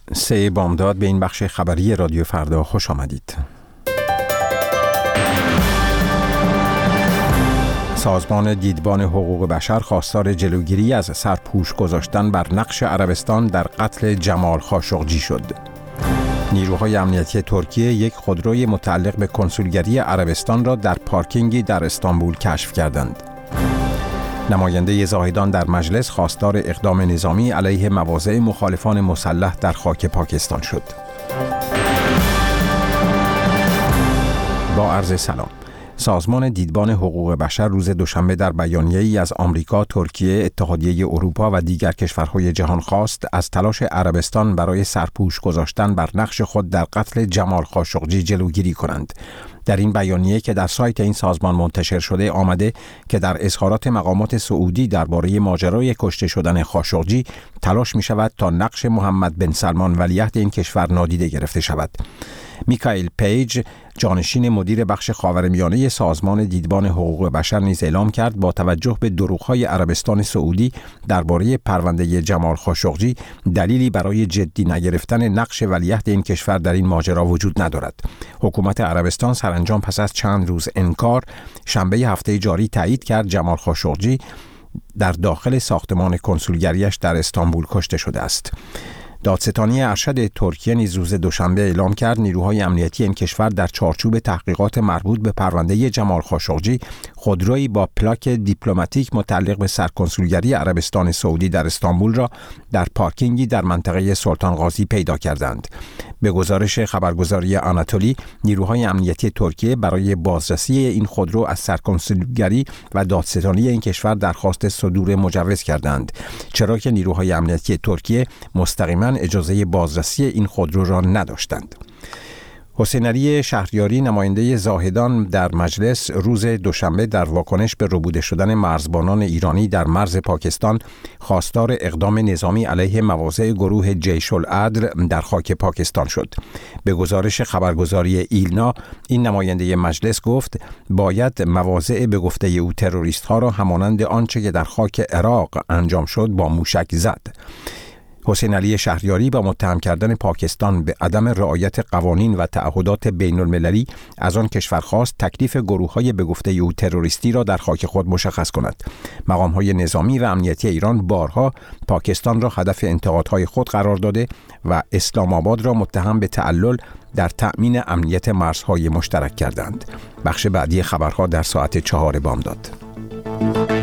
3 بامداد به این بخش خبری رادیو فردا خوش آمدید. سازمان دیدبان حقوق بشر خواستار جلوگیری از سرپوش گذاشتن بر نقش عربستان در قتل جمال خاشقجی شد. نیروهای امنیتی ترکیه یک خودروی متعلق به کنسولگری عربستان را در پارکینگی در استانبول کشف کردند. نماینده زاهدان در مجلس خواستار اقدام نظامی علیه مواضع مخالفان مسلح در خاک پاکستان شد. با عرض سلام. سازمان دیدبان حقوق بشر روز دوشنبه در بیانیه‌ای از آمریکا، ترکیه، اتحادیه اروپا و دیگر کشورهای جهان خواست از تلاش عربستان برای سرپوش گذاشتن بر نقش خود در قتل جمال خاشقجی جلوگیری کنند. در این بیانیه که در سایت این سازمان منتشر شده آمده که در اظهارات مقامات سعودی درباره ماجرای کشته شدن خاشقجی تلاش می شود تا نقش محمد بن سلمان ولیعهد این کشور نادیده گرفته شود. میکائیل پیج، جانشین مدیر بخش خاورمیانه سازمان دیدبان حقوق بشر نیز اعلام کرد با توجه به دروغ‌های عربستان سعودی درباره پرونده جمال خاشقجی دلیلی برای جدی نگرفتن نقش ولیعهد این کشور در این ماجرا وجود ندارد. حکومت عربستان سرانجام پس از چند روز انکار شنبه هفته جاری تایید کرد جمال خاشقجی در داخل ساختمان کنسولگریش در استانبول کشته شده است. دادستانی ارشد ترکیه نیز روز دوشنبه اعلام کرد نیروهای امنیتی این کشور در چارچوب تحقیقات مربوط به پرونده جمال خاشقجی خودرویی با پلاک دیپلماتیک متعلق به سرکنسولگری عربستان سعودی در استانبول را در پارکینگی در منطقه سلطان غازی پیدا کردند. به گزارش خبرگزاری آناتولی، نیروهای امنیتی ترکیه برای بازرسی این خودرو از سرکنسولگری و دادستانی این کشور درخواست صدور مجوز کردند، چرا که نیروهای امنیتی ترکیه مستقیما اجازه بازرسی این خودرو را نداشتند. حسین علی شهریاری، نماینده زاهدان در مجلس، روز دوشنبه در واکنش به ربوده شدن مرزبانان ایرانی در مرز پاکستان خواستار اقدام نظامی علیه مواضع گروه جیش العدل در خاک پاکستان شد. به گزارش خبرگزاری ایلنا، این نماینده مجلس گفت باید مواضع به گفته او تروریست ها را همانند آنچه که در خاک عراق انجام شد با موشک زد. حسین علی شهریاری با متهم کردن پاکستان به عدم رعایت قوانین و تعهدات بین المللی از آن کشور خواست تکلیف گروه‌های به گفته او تروریستی را در خاک خود مشخص کند. مقام‌های نظامی و امنیتی ایران بارها پاکستان را هدف انتقادهای خود قرار داده و اسلام آباد را متهم به تعلل در تأمین امنیت مرزهای مشترک کردند. بخش بعدی خبرها در ساعت 4 بامداد.